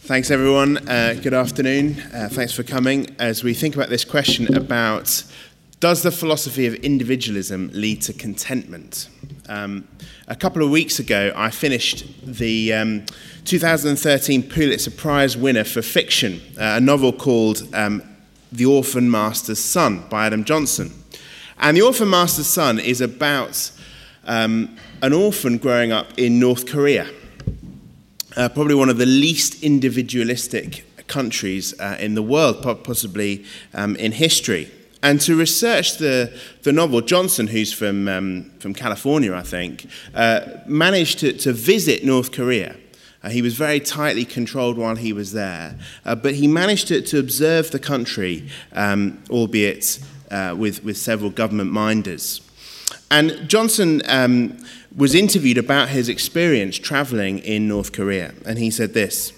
Thanks, everyone. Good afternoon. Thanks for coming. As we think about this question about, does the philosophy of individualism lead to contentment? A couple of weeks ago, I finished the 2013 Pulitzer Prize winner for fiction, a novel called The Orphan Master's Son by Adam Johnson. And The Orphan Master's Son is about an orphan growing up in North Korea. Probably one of the least individualistic countries in the world, possibly in history. And to research the novel, Johnson, who's from California, I think, managed to visit North Korea. He was very tightly controlled while he was there, but he managed to observe the country, albeit with several government minders. And Johnson was interviewed about his experience traveling in North Korea, and he said this,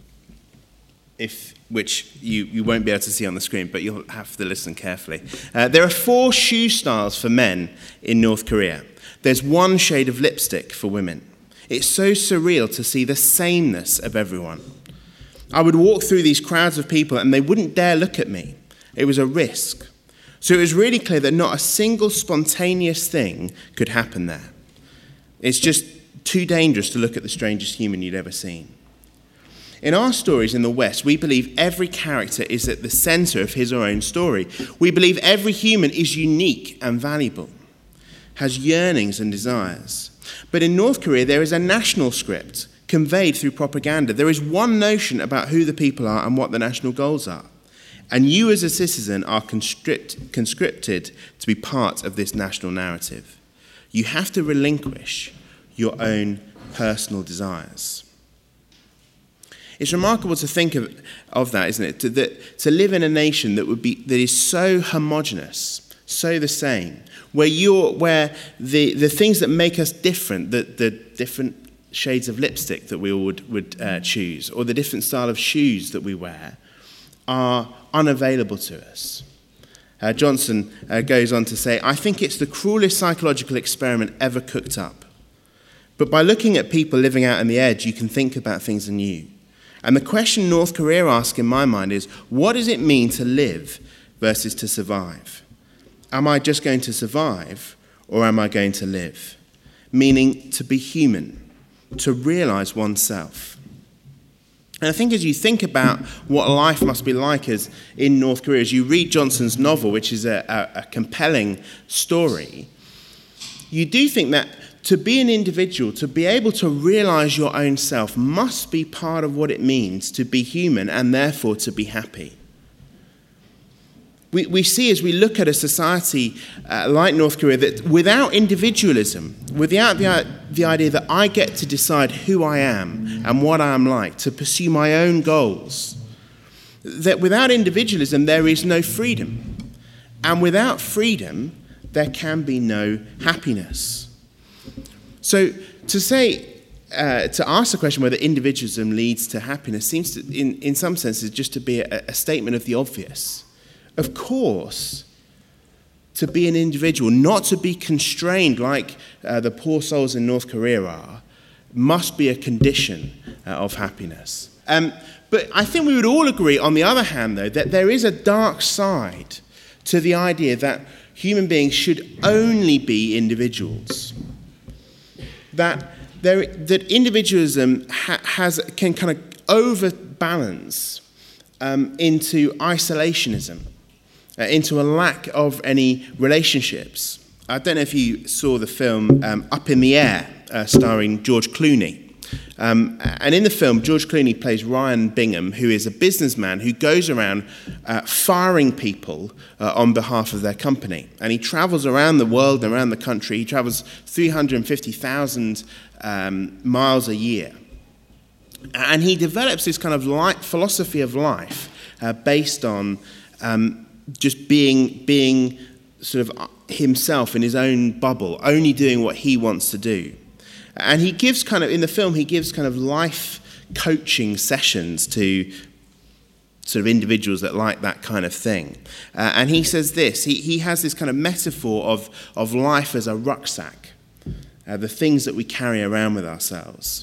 which you won't be able to see on the screen, but you'll have to listen carefully. There are 4 shoe styles for men in North Korea. There's 1 shade of lipstick for women. It's so surreal to see the sameness of everyone. I would walk through these crowds of people and they wouldn't dare look at me. It was a risk. So it was really clear that not a single spontaneous thing could happen there. It's just too dangerous to look at the strangest human you'd ever seen. In our stories in the West, we believe every character is at the center of his or her own story. We believe every human is unique and valuable, has yearnings and desires. But in North Korea, there is a national script conveyed through propaganda. There is one notion about who the people are and what the national goals are. And you as a citizen are conscripted to be part of this national narrative. You have to relinquish your own personal desires. It's remarkable to think of that, isn't it? To live in a nation that is so homogenous, so the same, where the things that make us different, the different shades of lipstick that we all would choose, or the different style of shoes that we wear, are unavailable to us. Johnson goes on to say, I think it's the cruelest psychological experiment ever cooked up. But by looking at people living out on the edge, you can think about things anew. And the question North Korea asks in my mind is, what does it mean to live versus to survive? Am I just going to survive, or am I going to live? Meaning to be human, to realize oneself. And I think as you think about what life must be like as in North Korea, as you read Johnson's novel, which is a compelling story, you do think that to be an individual, to be able to realize your own self, must be part of what it means to be human and therefore to be happy. We see as we look at a society like North Korea that without individualism, without the idea that I get to decide who I am and what I am like, to pursue my own goals, that without individualism there is no freedom. And without freedom, there can be no happiness. So to ask the question whether individualism leads to happiness seems to, in some senses, just to be a statement of the obvious. Of course, to be an individual, not to be constrained like the poor souls in North Korea are, must be a condition of happiness. But I think we would all agree, on the other hand, though, that there is a dark side to the idea that human beings should only be individuals. That individualism can kind of overbalance into isolationism, into a lack of any relationships. I don't know if you saw the film Up in the Air, starring George Clooney. And in the film, George Clooney plays Ryan Bingham, who is a businessman who goes around firing people on behalf of their company. And he travels around the world and around the country. He travels 350,000 miles a year. And he develops this kind of philosophy of life based on just being sort of himself in his own bubble, only doing what he wants to do. And he gives in the film, he gives kind of life coaching sessions to sort of individuals that like that kind of thing. And he says this, he has this kind of metaphor of life as a rucksack, the things that we carry around with ourselves.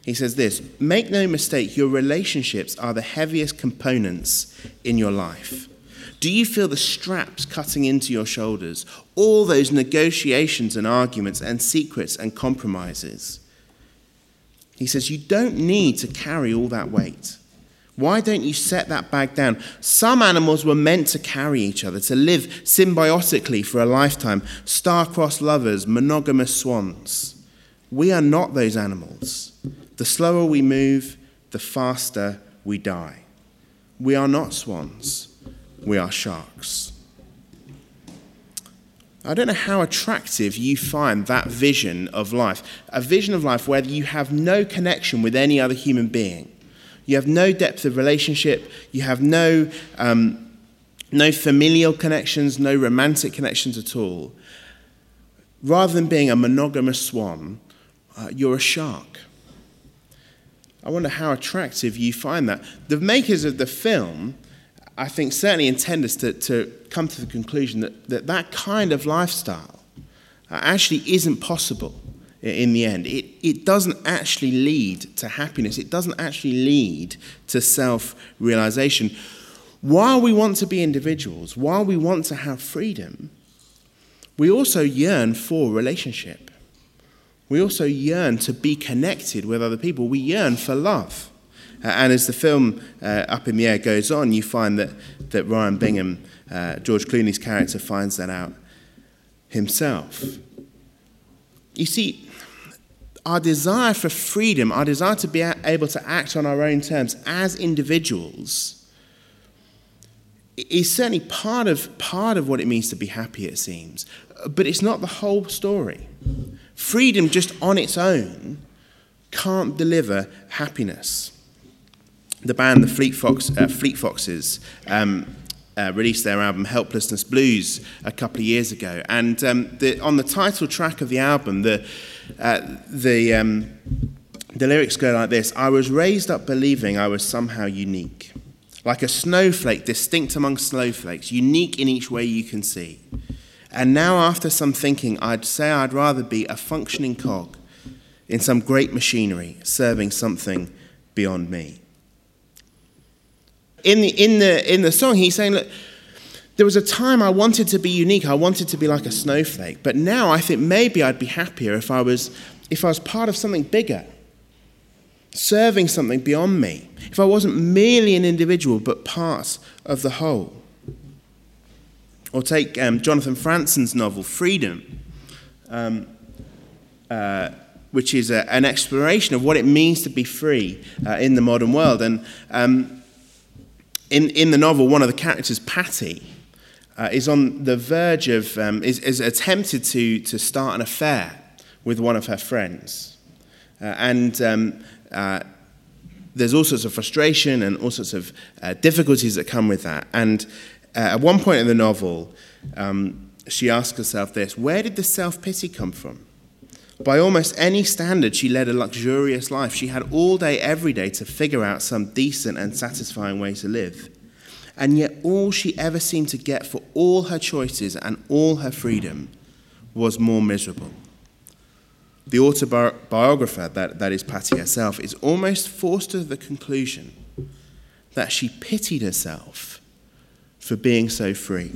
He says this: make no mistake, your relationships are the heaviest components in your life. Do you feel the straps cutting into your shoulders? All those negotiations and arguments and secrets and compromises. He says you don't need to carry all that weight. Why don't you set that bag down? Some animals were meant to carry each other, to live symbiotically for a lifetime. Star-crossed lovers, monogamous swans. We are not those animals. The slower we move, the faster we die. We are not swans. We are sharks. I don't know how attractive you find that vision of life. A vision of life where you have no connection with any other human being. You have no depth of relationship. You have no familial connections, no romantic connections at all. Rather than being a monogamous swan, you're a shark. I wonder how attractive you find that. The makers of the film, I think, certainly intend us to come to the conclusion that kind of lifestyle actually isn't possible in the end. It doesn't actually lead to happiness. It doesn't actually lead to self-realization. While we want to be individuals, while we want to have freedom, we also yearn for relationship. We also yearn to be connected with other people. We yearn for love. And as the film Up in the Air goes on, you find that Ryan Bingham, George Clooney's character, finds that out himself. You see, our desire for freedom, our desire to be able to act on our own terms as individuals is certainly part of what it means to be happy, it seems. But it's not the whole story. Freedom just on its own can't deliver happiness. The band, the Fleet Foxes, released their album Helplessness Blues a couple of years ago. And on the title track of the album, the lyrics go like this: I was raised up believing I was somehow unique. Like a snowflake, distinct among snowflakes, unique in each way you can see. And now, after some thinking, I'd say I'd rather be a functioning cog in some great machinery, serving something beyond me. In the song, he's saying, look, there was a time I wanted to be unique. I wanted to be like a snowflake. But now I think maybe I'd be happier if I was part of something bigger, serving something beyond me. If I wasn't merely an individual, but part of the whole. Or take Jonathan Franzen's novel, Freedom, which is an exploration of what it means to be free in the modern world. And in the novel, one of the characters, Patty, is on the verge of, is attempted to start an affair with one of her friends. And there's all sorts of frustration and all sorts of difficulties that come with that. And at one point in the novel, she asks herself this: where did the self-pity come from? By almost any standard, she led a luxurious life. She had all day, every day to figure out some decent and satisfying way to live. And yet all she ever seemed to get for all her choices and all her freedom was more miserable. The autobiographer, that is Patty herself, is almost forced to the conclusion that she pitied herself for being so free.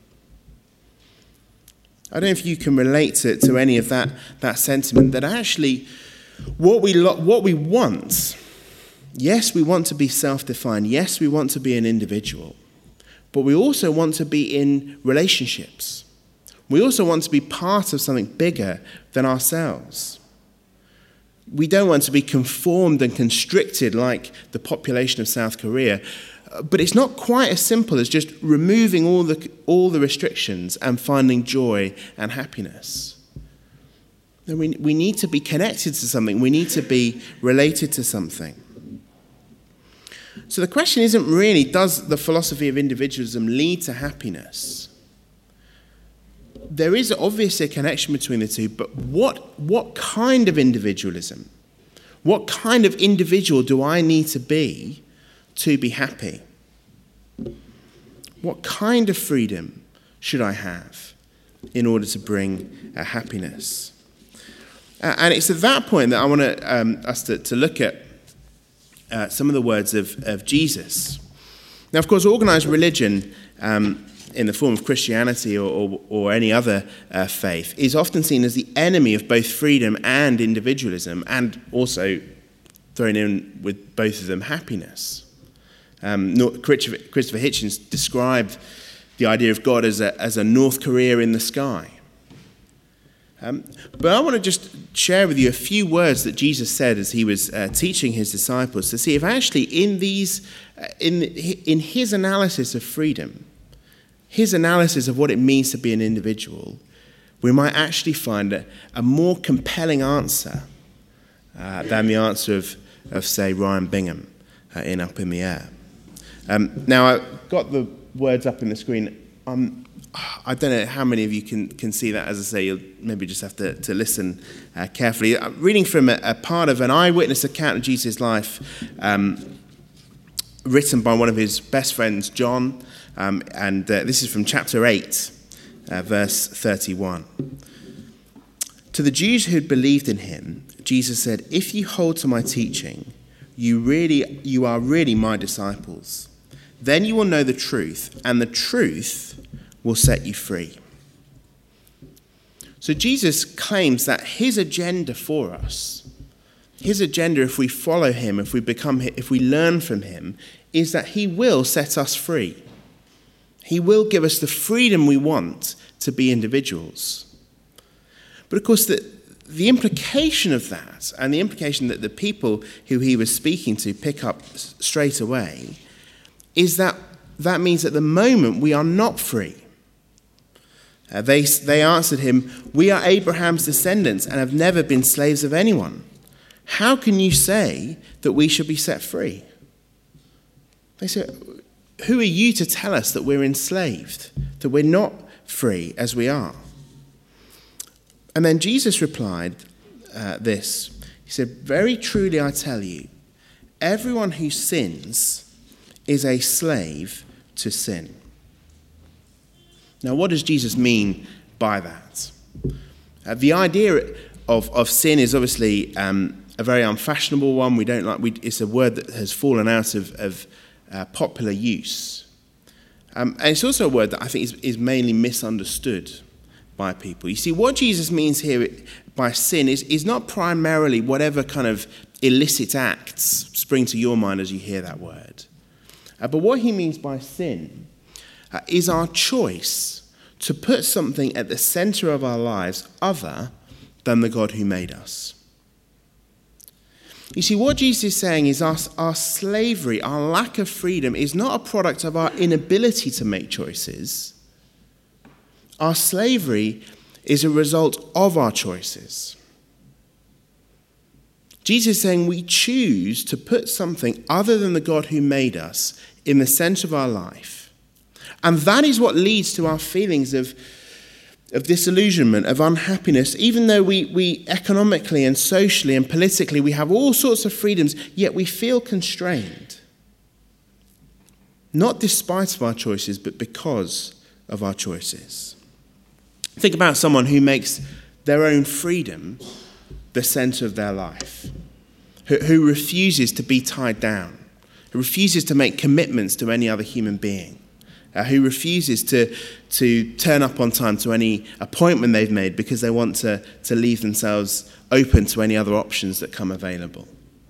I don't know if you can relate to any of that sentiment, that actually what we want, yes, we want to be self-defined, yes, we want to be an individual, but we also want to be in relationships. We also want to be part of something bigger than ourselves. We don't want to be conformed and constricted like the population of South Korea. But it's not quite as simple as just removing all the restrictions and finding joy and happiness. We need to be connected to something. We need to be related to something. So the question isn't really, does the philosophy of individualism lead to happiness? There is obviously a connection between the two, but what kind of individualism? What kind of individual do I need to be happy? What kind of freedom should I have in order to bring happiness? And it's at that point that I want us to look at some of the words of Jesus. Now, of course, organized religion in the form of Christianity or any other faith is often seen as the enemy of both freedom and individualism, and also thrown in with both of them happiness. Christopher Hitchens described the idea of God as a North Korea in the sky. But I want to just share with you a few words that Jesus said as he was teaching his disciples to see if actually in his analysis of freedom, his analysis of what it means to be an individual, we might actually find a more compelling answer than the answer of say, Ryan Bingham in Up in the Air. Now, I've got the words up in the screen. I don't know how many of you can see that. As I say, you'll maybe just have to listen carefully. I'm reading from a part of an eyewitness account of Jesus' life written by one of his best friends, John. And this is from chapter 8, verse 31. To the Jews who had believed in him, Jesus said, "If you hold to my teaching, you are really my disciples. Then you will know the truth, and the truth will set you free." So Jesus claims that his agenda for us, his agenda if we follow him, if we learn from him, is that he will set us free. He will give us the freedom we want to be individuals. But of course, the implication of that, and the implication that the people who he was speaking to pick up straight away, is that means at the moment we are not free. They answered him, "We are Abraham's descendants and have never been slaves of anyone. How can you say that we should be set free?" They said, "Who are you to tell us that we're enslaved, that we're not free as we are?" And then Jesus replied this. He said, "Very truly I tell you, everyone who sins is a slave to sin." Now, what does Jesus mean by that? The idea of sin is obviously a very unfashionable one. We don't like. It's a word that has fallen out of popular use, and it's also a word that I think is mainly misunderstood by people. You see, what Jesus means here by sin is not primarily whatever kind of illicit acts spring to your mind as you hear that word, but what he means by sin is our choice to put something at the center of our lives other than the God who made us. You see, what Jesus is saying is our slavery, our lack of freedom, is not a product of our inability to make choices. Our slavery is a result of our choices. Jesus is saying we choose to put something other than the God who made us in the center of our life. And that is what leads to our feelings of disillusionment, of unhappiness. Even though we economically and socially and politically, we have all sorts of freedoms, yet we feel constrained. Not despite of our choices, but because of our choices. Think about someone who makes their own freedom the center of their life, who refuses to be tied down, who refuses to make commitments to any other human being, who refuses to turn up on time to any appointment they've made because they want to leave themselves open to any other options that come available.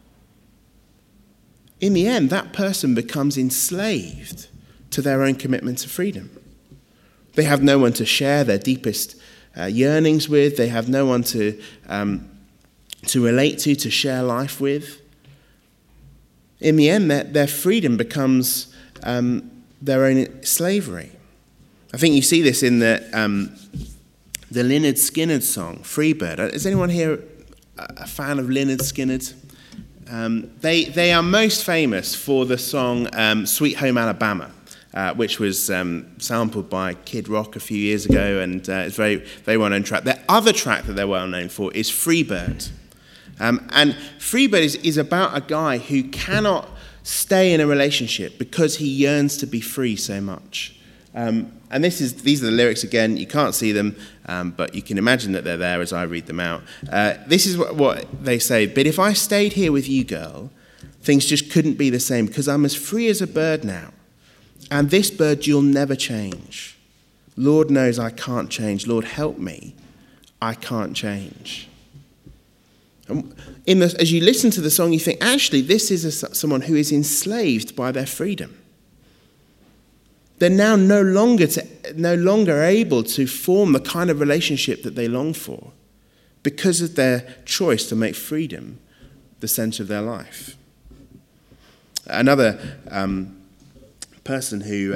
In the end, that person becomes enslaved to their own commitment to freedom. They have no one to share their deepest yearnings with. They have no one to relate to share life with. In the end, their freedom becomes their own slavery. I think you see this in the Lynyrd Skynyrd song, Freebird. Is anyone here a fan of Lynyrd Skynyrd? They are most famous for the song Sweet Home Alabama, which was sampled by Kid Rock a few years ago, and it's a very, very well-known track. The other track that they're well-known for is Freebird. And Freebird is about a guy who cannot stay in a relationship because he yearns to be free so much. And these are the lyrics again. You can't see them, but you can imagine that they're there as I read them out. This is what they say. But if I stayed here with you, girl, things just couldn't be the same, because I'm as free as a bird now. And this bird you'll never change. Lord knows I can't change. Lord, help me. I can't change. As you listen to the song, you think, actually, this is someone who is enslaved by their freedom. They're now no longer able to form the kind of relationship that they long for because of their choice to make freedom the center of their life. Another person who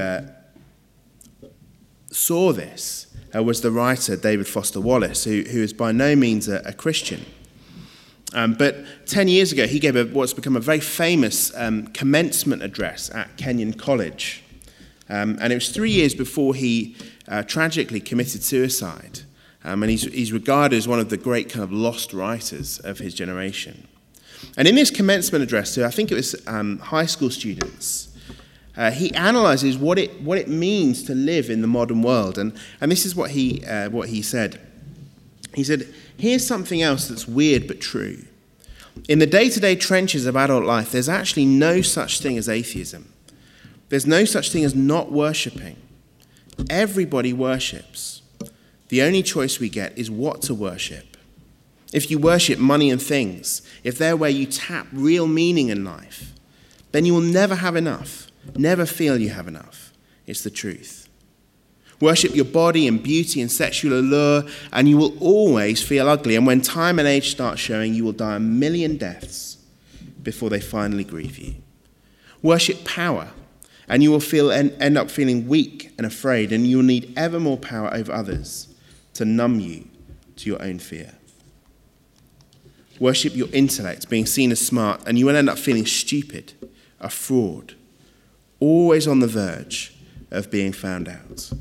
saw this was the writer David Foster Wallace, who is by no means a Christian. But 10 years ago, he gave what's become a very famous commencement address at Kenyon College. And it was 3 years before he tragically committed suicide. And he's regarded as one of the great kind of lost writers of his generation. And in this commencement address to, I think it was high school students, he analyzes what it means to live in the modern world. And this is what he said. He said, here's something else that's weird but true. In the day-to-day trenches of adult life, there's actually no such thing as atheism. There's no such thing as not worshipping. Everybody worships. The only choice we get is what to worship. If you worship money and things, if they're where you tap real meaning in life, then you will never have enough, never feel you have enough. It's the truth. Worship your body and beauty and sexual allure, and you will always feel ugly. And when time and age start showing, you will die a million deaths before they finally grieve you. Worship power, and you will end up feeling weak and afraid, and you will need ever more power over others to numb you to your own fear. Worship your intellect, being seen as smart, and you will end up feeling stupid, a fraud, always on the verge of being found out.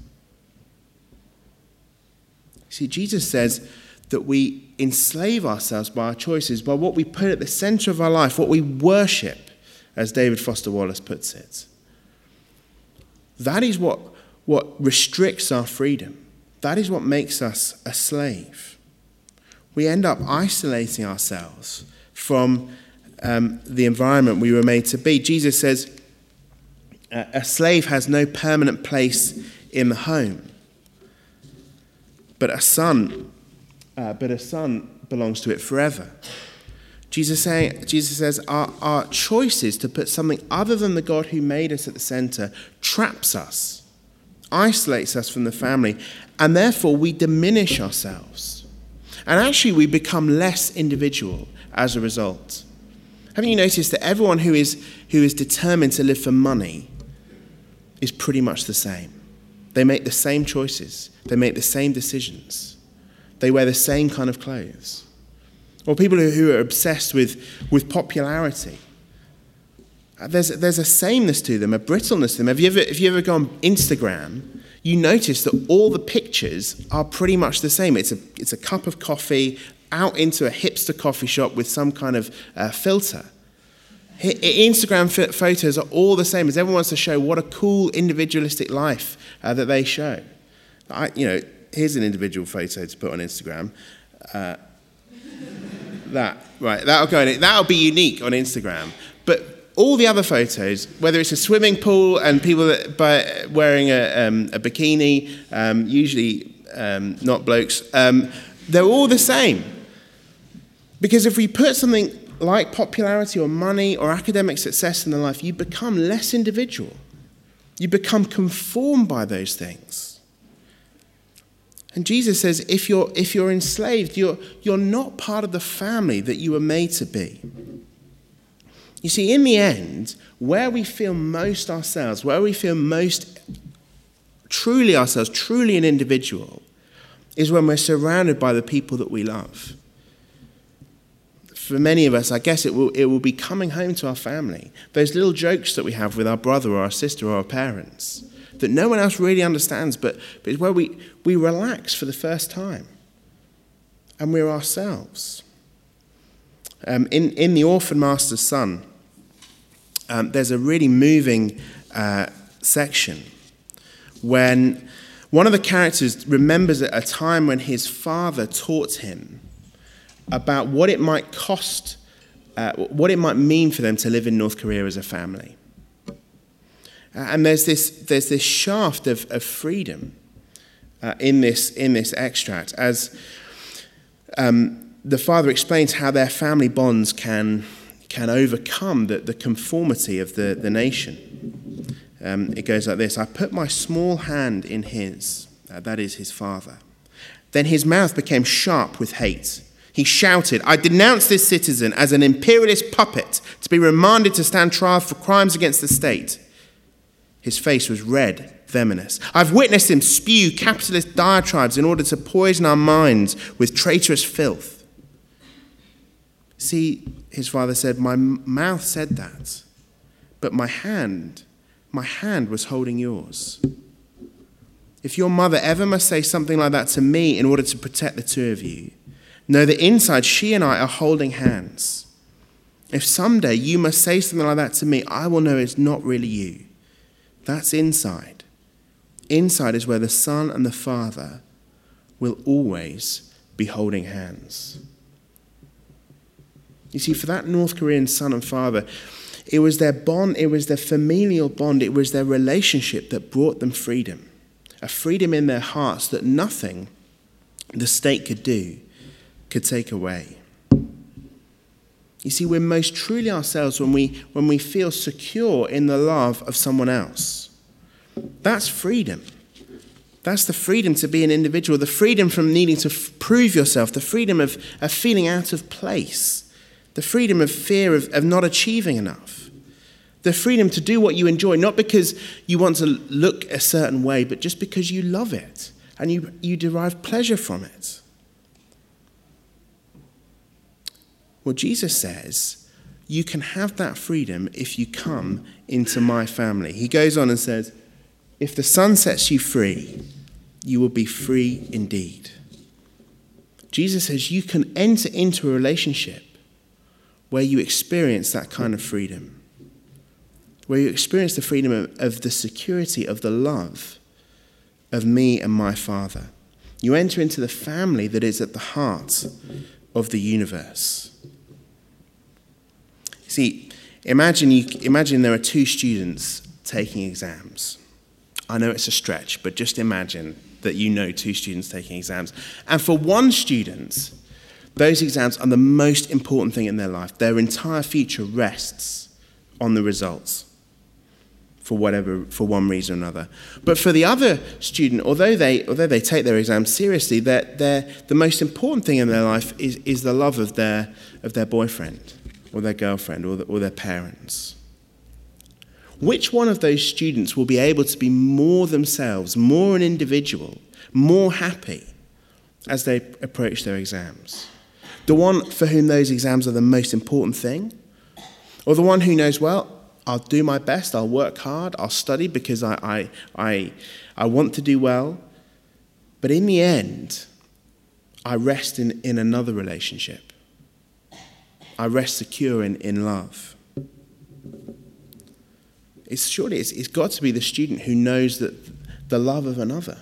See, Jesus says that we enslave ourselves by our choices, by what we put at the center of our life, what we worship, as David Foster Wallace puts it. That is what restricts our freedom. That is what makes us a slave. We end up isolating ourselves from the environment we were made to be. Jesus says a slave has no permanent place in the home. But a son belongs to it forever. Jesus says our choices to put something other than the God who made us at the center traps us, isolates us from the family, and therefore we diminish ourselves. And actually we become less individual as a result. Haven't you noticed that everyone who is determined to live for money is pretty much the same? They make the same choices. They make the same decisions. They wear the same kind of clothes. Or people who are obsessed with popularity. There's a sameness to them, a brittleness to them. If you ever go on Instagram, you notice that all the pictures are pretty much the same. It's a cup of coffee out into a hipster coffee shop with some kind of filter. Instagram photos are all the same, as everyone wants to show what a cool individualistic life that they show. Here's an individual photo to put on Instagram. That'll be unique on Instagram. But all the other photos, whether it's a swimming pool and people wearing a bikini, usually not blokes, they're all the same. Because if we put something like popularity or money or academic success in the life, you become less individual. You become conformed by those things. And Jesus says, if you're enslaved, you're not part of the family that you were made to be. You see, in the end, where we feel most ourselves, where we feel most truly ourselves, truly an individual, is when we're surrounded by the people that we love. For many of us, I guess it will be coming home to our family. Those little jokes that we have with our brother or our sister or our parents that no one else really understands, but it's where we relax for the first time. And we're ourselves. In The Orphan Master's Son, there's a really moving section when one of the characters remembers a time when his father taught him about what it might cost, what it might mean for them to live in North Korea as a family. And there's this shaft of freedom in this extract, as the father explains how their family bonds can overcome the conformity of the nation. It goes like this: I put my small hand in his, that is his father. Then his mouth became sharp with hate. He shouted, I denounce this citizen as an imperialist puppet to be remanded to stand trial for crimes against the state. His face was red, venomous. I've witnessed him spew capitalist diatribes in order to poison our minds with traitorous filth. See, his father said, my mouth said that, but my hand was holding yours. If your mother ever must say something like that to me in order to protect the two of you, know that inside she and I are holding hands. If someday you must say something like that to me, I will know it's not really you. That's inside. Inside is where the Son and the Father will always be holding hands. You see, for that North Korean son and father, it was their bond, it was their familial bond, it was their relationship that brought them freedom. A freedom in their hearts that nothing the state could do could take away. You see, we're most truly ourselves when we feel secure in the love of someone else. That's freedom. That's the freedom to be an individual, the freedom from needing to prove yourself, the freedom of feeling out of place, the freedom of fear of not achieving enough, the freedom to do what you enjoy, not because you want to look a certain way, but just because you love it and you derive pleasure from it. Well, Jesus says, you can have that freedom if you come into my family. He goes on and says, if the Son sets you free, you will be free indeed. Jesus says you can enter into a relationship where you experience that kind of freedom, where you experience the freedom of the security of the love of me and my Father. You enter into the family that is at the heart of the universe. See, imagine there are two students taking exams. I know it's a stretch, but just imagine that you know two students taking exams. And for one student, those exams are the most important thing in their life. Their entire future rests on the results for one reason or another. But for the other student, although they take their exams seriously, the most important thing in their life is the love of their boyfriend or their girlfriend or their parents. Which one of those students will be able to be more themselves, more an individual, more happy as they approach their exams? The one for whom those exams are the most important thing? Or the one who knows, well, I'll do my best, I'll work hard, I'll study because I want to do well, but in the end, I rest in another relationship. I rest secure in love. It's got to be the student who knows that the love of another.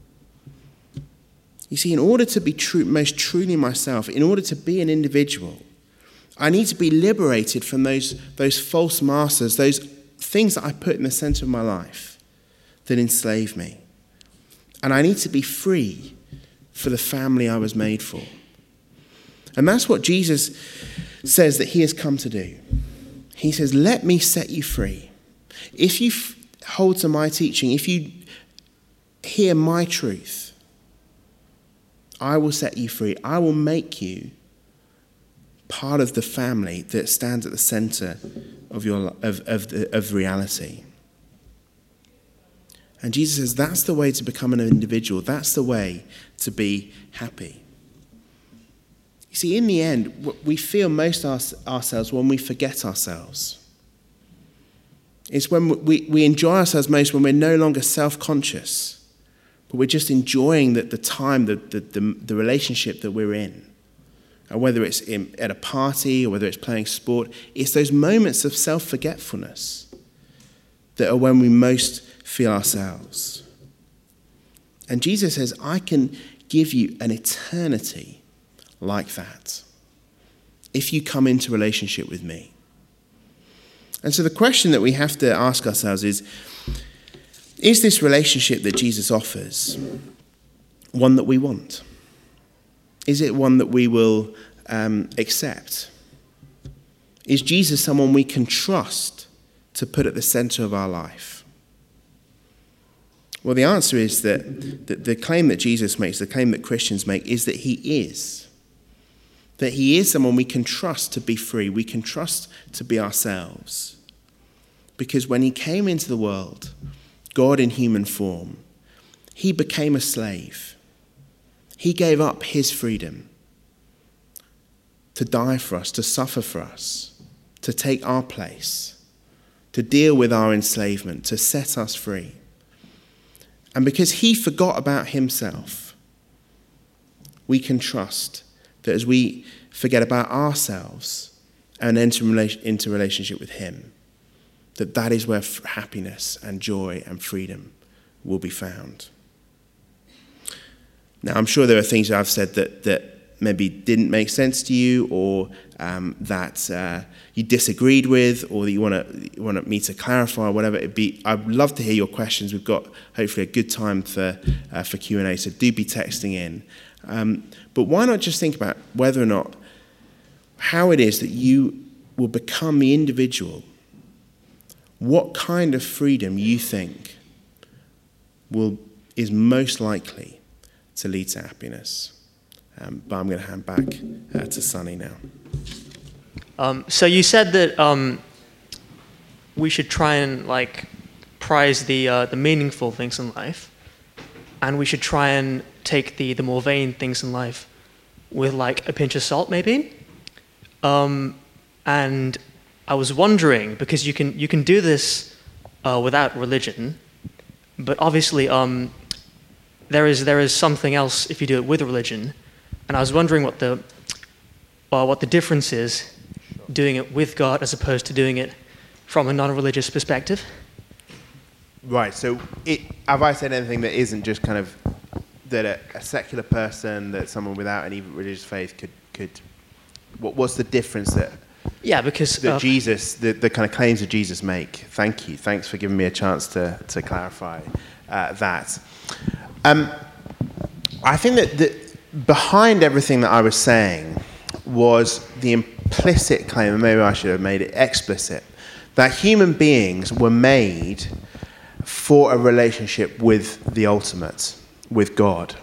You see, in order to be most truly myself, in order to be an individual, I need to be liberated from those false masters, those things that I put in the center of my life that enslave me. And I need to be free for the family I was made for. And that's what Jesus says that he has come to do. He says, let me set you free. If you hold to my teaching, if you hear my truth, I will set you free. I will make you part of the family that stands at the center of reality. And Jesus says that's the way to become an individual. That's the way to be happy. You see, in the end, we feel most ourselves when we forget ourselves. It's when we enjoy ourselves most when we're no longer self-conscious, but we're just enjoying the time, the relationship that we're in. And whether it's at a party or whether it's playing sport, it's those moments of self-forgetfulness that are when we most feel ourselves. And Jesus says, I can give you an eternity like that if you come into relationship with me. And so the question that we have to ask ourselves is this relationship that Jesus offers one that we want? Is it one that we will accept? Is Jesus someone we can trust to put at the center of our life? Well, the answer is that the claim that Jesus makes, the claim that Christians make, is that he is. That he is someone we can trust to be free. We can trust to be ourselves. Because when he came into the world, God in human form, he became a slave. He gave up his freedom to die for us, to suffer for us, to take our place, to deal with our enslavement, to set us free. And because he forgot about himself, we can trust that as we forget about ourselves and enter into relationship with him, that is where happiness and joy and freedom will be found. Now, I'm sure there are things I've said that maybe didn't make sense to you, or that you disagreed with, or that you want me to clarify, or whatever it be. I'd love to hear your questions. We've got hopefully a good time for Q&A, so do be texting in. But why not just think about whether or not, how it is that you will become the individual, what kind of freedom you think is most likely to lead to happiness. But I'm going to hand back to Sonny now. So you said that we should try and prize the meaningful things in life, and we should try and take the more vain things in life with a pinch of salt, maybe. And I was wondering, because you can do this without religion, but obviously there is something else if you do it with religion. And I was wondering what the difference is doing it with God as opposed to doing it from a non-religious perspective. Right, so have I said anything that isn't just kind of that a secular person, that someone without any religious faith could what's the difference that... Yeah, because... that Jesus, the kind of claims that Jesus make? Thank you. Thanks for giving me a chance to clarify that. I think that behind everything that I was saying was the implicit claim, and maybe I should have made it explicit, that human beings were made for a relationship with the ultimate, with God.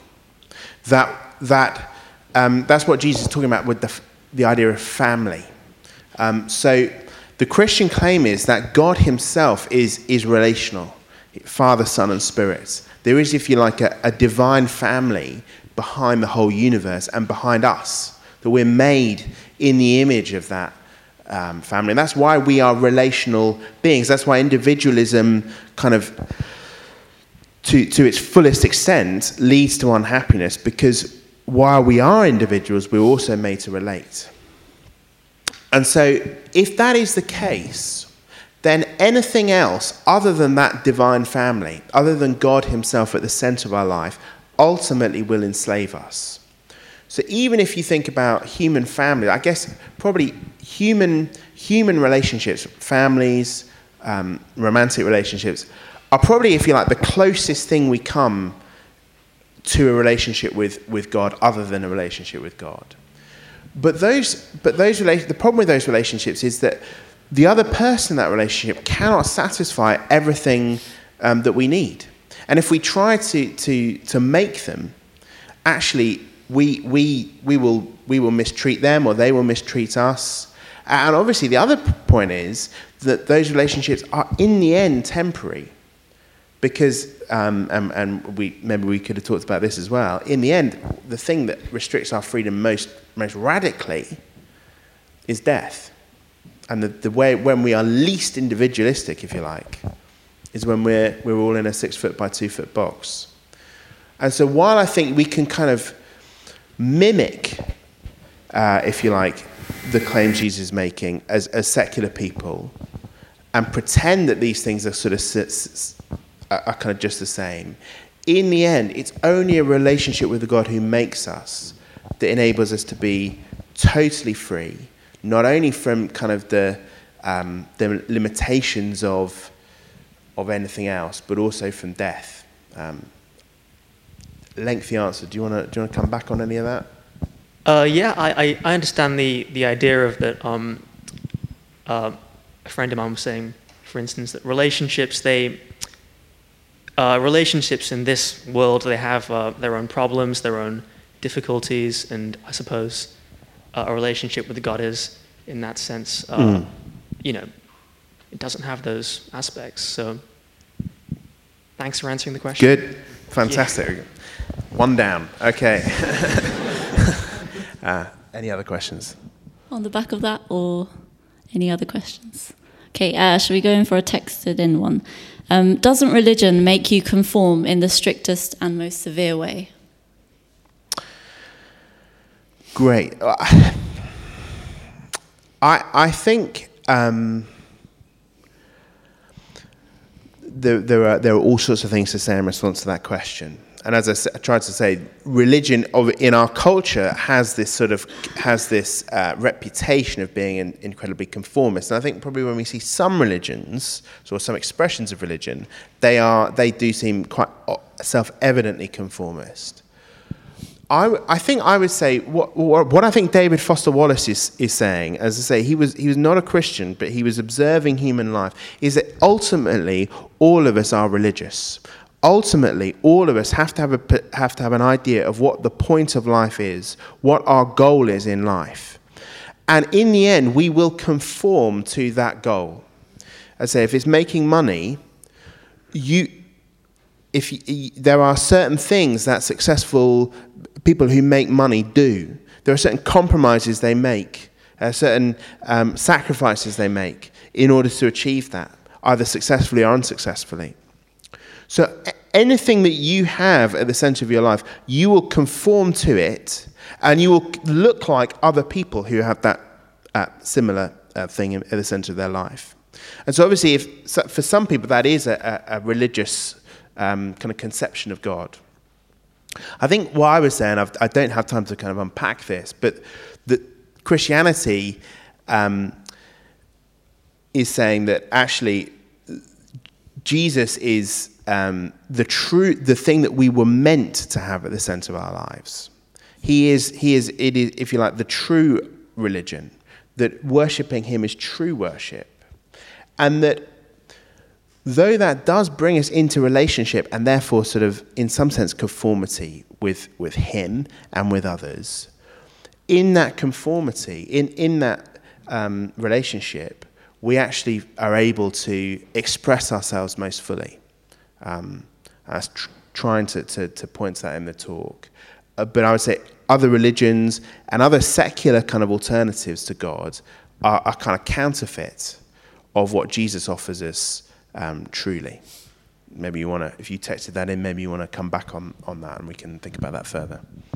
That's what Jesus is talking about with the idea of family. So the Christian claim is that God himself is relational, Father, Son, and Spirit. There is, if you like, a divine family behind the whole universe and behind us, that we're made in the image of that family. And that's why we are relational beings. That's why individualism kind of, to its fullest extent, leads to unhappiness, because while we are individuals, we're also made to relate. And so if that is the case, then anything else other than that divine family, other than God himself at the center of our life, ultimately will enslave us. So even if you think about human family, I guess probably human relationships, families, romantic relationships, are probably, if you like, the closest thing we come to a relationship with God other than a relationship with God. But the problem with those relationships is that the other person in that relationship cannot satisfy everything that we need. And if we try to make them, actually we will mistreat them, or they will mistreat us. And obviously the other point is that those relationships are in the end temporary, because and maybe we could have talked about this as well. In the end, the thing that restricts our freedom most radically is death. And the way when we are least individualistic, if you like, is when we're all in a 6-foot by 2-foot box. And so while I think we can kind of mimic, if you like, the claims Jesus is making as secular people, and pretend that these things are kind of just the same, in the end, it's only a relationship with the God who makes us that enables us to be totally free, not only from kind of the limitations of anything else, but also from death. Lengthy answer. Do you want to come back on any of that? Yeah, I understand the idea of that. A friend of mine was saying, for instance, that relationships in this world, they have their own problems, their own difficulties, and I suppose a relationship with God is, in that sense, it doesn't have those aspects. So, thanks for answering the question. Good, fantastic. Yeah. One down. Okay. Any other questions? On the back of that, or any other questions? Okay, shall we go in for a texted in one? Doesn't religion make you conform in the strictest and most severe way? Great. I think there are all sorts of things to say in response to that question. And as I tried to say, religion in our culture has this reputation of being incredibly conformist. And I think probably when we see some religions, or some expressions of religion, they do seem quite self-evidently conformist. I think I would say what I think David Foster Wallace is saying, as I say, he was not a Christian, but he was observing human life, is that ultimately all of us are religious. Ultimately, all of us have to have an idea of what the point of life is, what our goal is in life. And in the end, we will conform to that goal. I say, if it's making money, there are certain things that successful people who make money do. There are certain compromises they make, certain sacrifices they make in order to achieve that, either successfully or unsuccessfully. So anything that you have at the center of your life, you will conform to it, and you will look like other people who have that similar thing at the center of their life. And so obviously, for some people, that is a religious kind of conception of God. I think what I was saying, I don't have time to kind of unpack this, but that Christianity is saying that actually Jesus is the thing that we were meant to have at the center of our lives. It is, if you like, the true religion, that worshipping him is true worship. And that though that does bring us into relationship and therefore sort of, in some sense, conformity with him and with others, in that conformity, in that relationship, we actually are able to express ourselves most fully. I was trying to point to that in the talk. But I would say other religions and other secular kind of alternatives to God are kind of counterfeit of what Jesus offers us truly. Maybe you want to, if you texted that in, maybe you want to come back on that and we can think about that further.